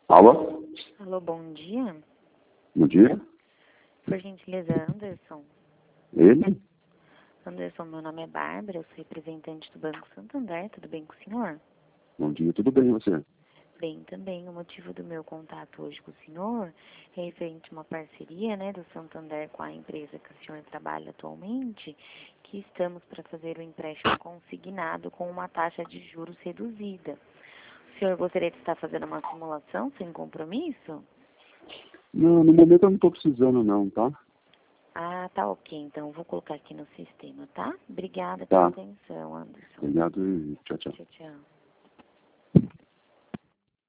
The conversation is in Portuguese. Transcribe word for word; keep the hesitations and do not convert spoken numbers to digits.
Alô? Alô, bom dia. Bom dia. Por gentileza, Anderson. Ele? Anderson, meu nome é Bárbara, eu sou representante do Banco Santander, tudo bem com o senhor? Bom dia, tudo bem, e você? Bem, também o motivo do meu contato hoje com o senhor é referente a uma parceria, né, do Santander com a empresa que o senhor trabalha atualmente, que estamos para fazer o empréstimo consignado com uma taxa de juros reduzida. O senhor gostaria de estar fazendo uma simulação sem compromisso? Não, no momento eu não estou precisando não, tá? Ah, tá ok, então vou colocar aqui no sistema, tá? Obrigada pela Tá. atenção, Anderson. Obrigado e tchau, tchau. Tchau, tchau.